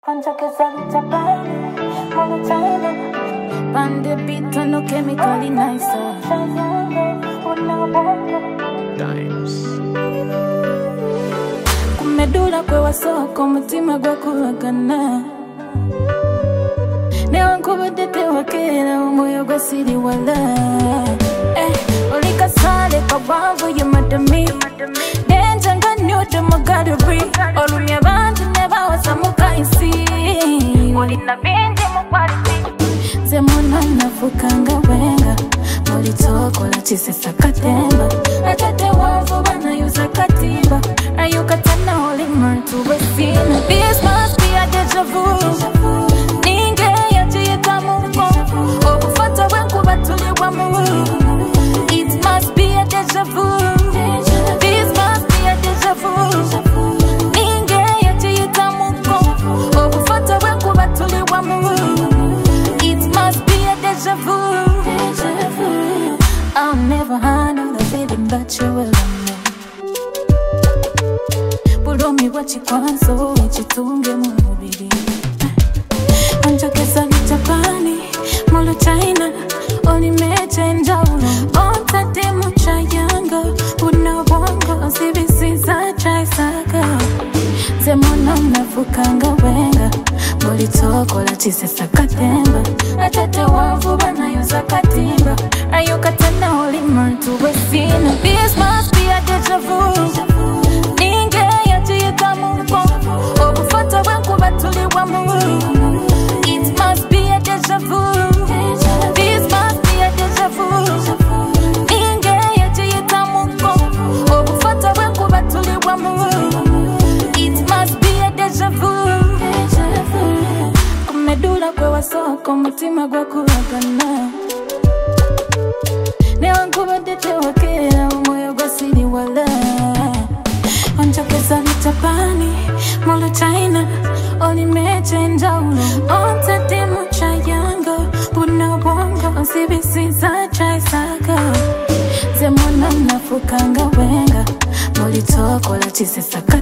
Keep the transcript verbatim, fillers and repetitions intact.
Pande beat no chemically nicer. Times. Kumedula kwe wasoko mutima gwa kulagana. Newa nkubadete wakera umoyo gwa siri wala. Eh, olika sale kabavu you madami. Denja nga nyote magadari. Olumya bantu neba wasamuka isi. Olina binti mkwati. Zemona nafukanga wenga. Moli toko la chise sakatemba. Atate wafu bana yuza katimba. Ayuka tena holy man to resina. This must be a deja vu. Ninge ya chiyeta mungo. Okufata wenku batuli wa mungu. It must be a deja vu. This must be a deja vu. Ninge ya chiyeta mungo. Okufata wenku batuli wa mungu. It must be a deja vu. I'll never handle the feeling that you will love. Pulomi wachikwanzo wachitunge mubiri. Anjokesa Japani, molo China, oli meche njaulo. Ontate mucha yanga, una bongo, sibisi za chai saka. Zemona mnafukanga wenga, moli toko la chise sakatemba. Atate wafu bana yuza katimba. Ayuka tena holy man to resina. This must be a deja vu. Ninge ya chiyeta mungo. Okufata wenku batuli wa mungu. It must be a deja vu. This must be a deja vu. Ninge ya chiyeta mungo. Okufata wenku batuli wa mungu. It must be a deja vu. Kumedula kwe wasoko mutima gwa kulagana. Newa nkubadete wakera umoyo gwa siri wala. Onjokesa Japani, molo China, oli meche njaulo. Ontate mucha yanga, una bongo, sibisi za chai saka. Zemona mnafukanga wenga, moli toko la chise saka.